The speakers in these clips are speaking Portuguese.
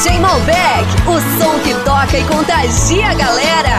DJ Malbec, o som que toca e contagia a galera.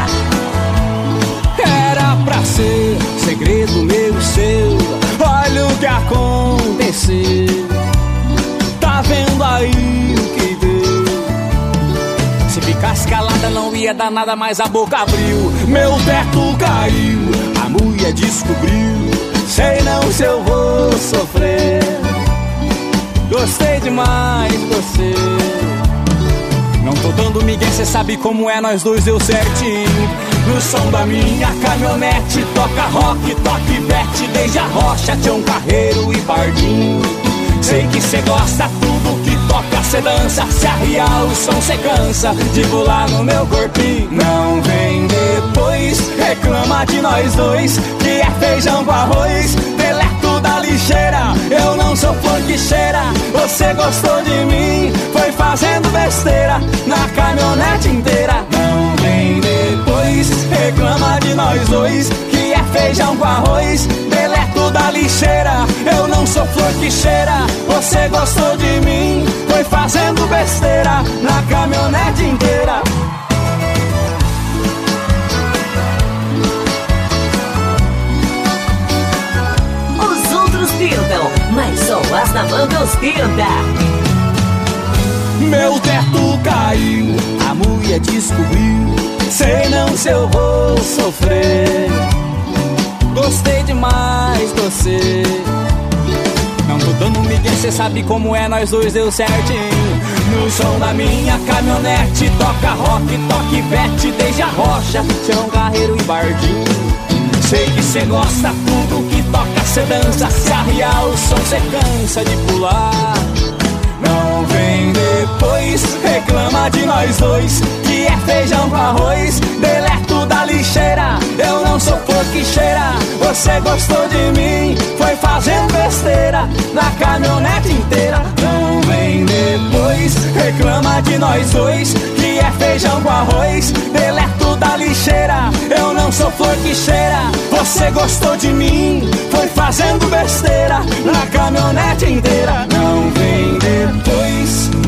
Era pra ser segredo meu e seu, olha o que aconteceu. Tá vendo aí o que deu? Se ficasse calada não ia dar nada, mas a boca abriu. Meu teto caiu, a mulher descobriu. Sei não se eu vou sofrer. Gostei demais de você. Não tô dando migué, cê sabe como é, nós dois deu certinho. No som da minha caminhonete toca rock, toca Ivete, desde a Rocha, Tião Carreiro e Pardinho. Sei que cê gosta, tudo que toca cê dança. Se arriar o som cê cansa de pular no meu corpinho. Não vem depois, reclama de nós dois, que é feijão com arroz, deleto da lixeira. Eu não sou flor que cheira, você gostou de mim, foi fazendo besteira na caminhonete inteira. Não vem depois, reclama de nós dois, que é feijão com arroz, deleto da lixeira. Eu não sou flor que cheira, você gostou de mim, foi fazendo besteira na caminhonete inteira. Os outros tentam, mas só o Asnamandos tenta. Meu teto caiu, a mulher descobriu. Sei não se eu vou sofrer. Gostei demais de você. Não tô dando migué, cê sabe como é, nós dois deu certinho. No som da minha caminhonete toca rock, toca Ivete, desde a Rocha, Tião Carreiro e Pardinho. Sei que cê gosta, tudo que toca cê dança. Se arriar o som cê cansa de pular. Não vem depois, reclama de nós dois, que é feijão com arroz, deleto da lixeira. Eu não sou flor que cheira, você gostou de mim, foi fazendo besteira na caminhonete inteira. Não vem depois, reclama de nós dois, que é feijão com arroz, deleto da lixeira. Eu não sou flor que cheira, você gostou de mim, foi fazendo besteira na caminhonete inteira. Não vem depois.